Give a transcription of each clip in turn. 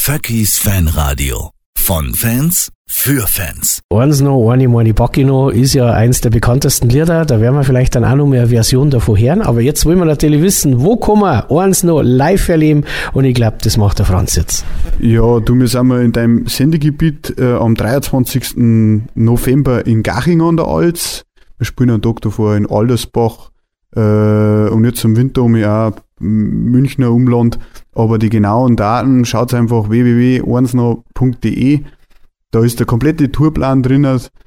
Vöckis Fanradio. Von Fans für Fans. Eins noch, eine meine Backe noch, ist ja eins der bekanntesten Lieder. Da werden wir vielleicht dann auch noch mehr Version davon hören. Aber jetzt wollen wir natürlich wissen, wo kann man eins noch live erleben? Und ich glaube, das macht der Franz jetzt. Ja, wir sind mal in deinem Sendegebiet am 23. November in Gaching an der Alz. Wir spielen einen Tag davor in Aldersbach und jetzt im Winter auch Münchner Umland. Aber die genauen Daten, schaut einfach www.einsno.de. Da ist der komplette Tourplan drin.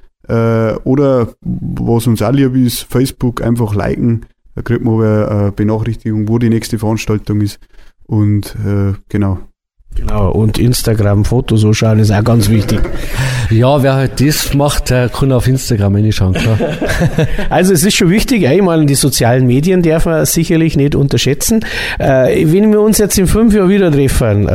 Oder was uns auch lieb ist, Facebook einfach liken. Da kriegt man aber eine Benachrichtigung, wo die nächste Veranstaltung ist. Und genau. Genau, und Instagram-Fotos anschauen ist auch ganz wichtig. Ja, wer halt das macht, der kann auf Instagram reinschauen, klar. Also es ist schon wichtig, einmal die sozialen Medien darf man sicherlich nicht unterschätzen. Wenn wir uns jetzt in 5 Jahren wieder treffen,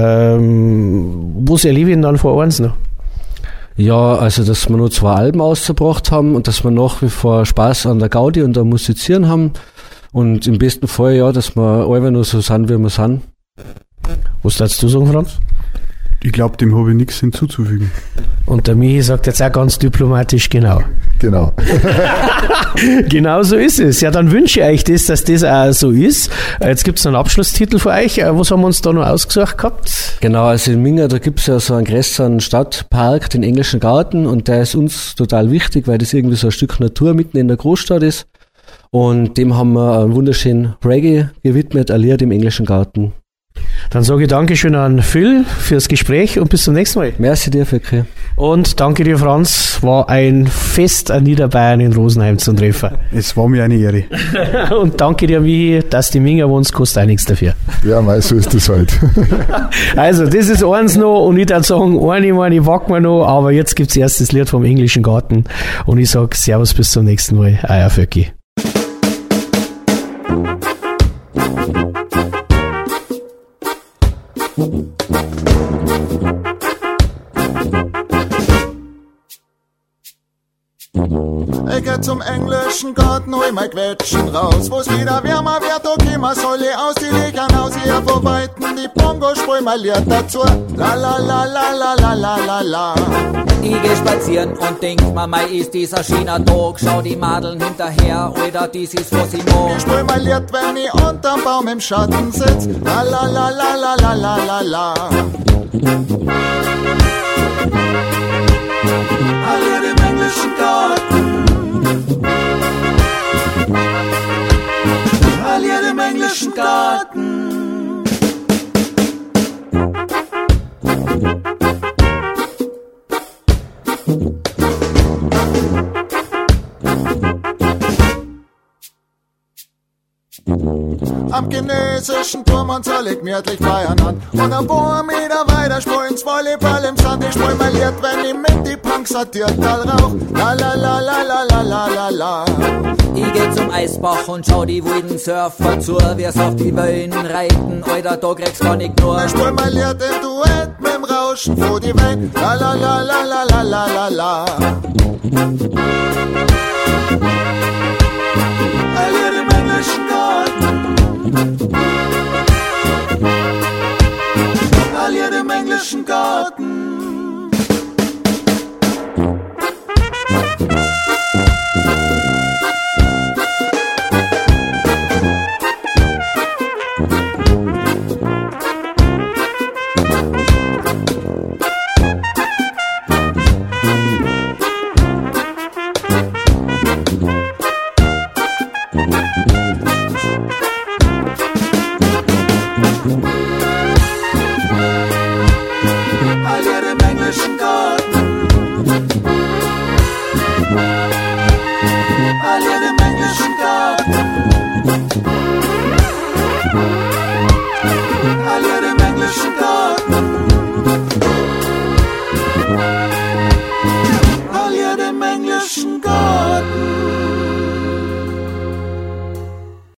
was erlebe ich denn dann vor uns noch? Ja, also dass wir nur 2 Alben ausgebracht haben und dass wir nach wie vor Spaß an der Gaudi und am Musizieren haben und im besten Fall ja, dass wir alle nur so sind, wie wir sind. Was darfst du sagen, Franz? Ich glaube, dem habe ich nichts hinzuzufügen. Und der Michi sagt jetzt auch ganz diplomatisch genau. Genau. Genau so ist es. Ja, dann wünsche ich euch das, dass das auch so ist. Jetzt gibt es einen Abschlusstitel für euch. Was haben wir uns da noch ausgesucht gehabt? Genau, also in Minga, da gibt es ja so einen größeren Stadtpark, den Englischen Garten, und der ist uns total wichtig, weil das irgendwie so ein Stück Natur mitten in der Großstadt ist. Und dem haben wir einen wunderschönen Reggae gewidmet, ein Lied im Englischen Garten. Dann sage ich Dankeschön an Phil fürs Gespräch und bis zum nächsten Mal. Merci dir, Vöcki. Und danke dir, Franz. War ein Fest, an Niederbayern in Rosenheim zu treffen. Es war mir eine Ehre. Und danke dir, Michi, dass die Minga wohnst, kostet auch nichts dafür. Ja, mei, so ist das halt. Also, das ist eins noch und ich würde sagen, eine wacken wir noch, aber jetzt gibt's erst das Lied vom Englischen Garten und ich sage Servus, bis zum nächsten Mal. Euer Vöcki. Ich geh zum Englischen Garten, hol mein Quetschen raus. Wo's wieder wärmer wird, okay, man soll aus die Legern aus hier vor Weiten. Die Bongo sprüh mal Lied dazu. La la la la la la la la la. Ich geh spazieren und denk, Mama, ist dieser schöner Tag. Schau die Madeln hinterher, oder dies ist was ich mag. Ich sprüh mal Lied, wenn ich unterm Baum im Schatten sitz. La la la la la la la la la. Alle im Englischen Garten. Alle im Englischen Garten. Am chinesischen Turm und soll ich gemütlich feiern an. Und am paar Meter weiter sprühen's Volleyball im Sand. Ich sprüh mal Lied, wenn ich mit die Punks sortiert all rauch. La la la la la la la la la. Ich geh zum Eisbach und schau die wilden Surfer zu, wie's auf die Wellen reiten. Alter, da kriegst gar nicht nur. Ich sprüh mal Lied im Duett mit'm Rauschen vor die Wellen. La la la la la la la la la. Alle im Englischen Garten. Alle im Englischen Garten.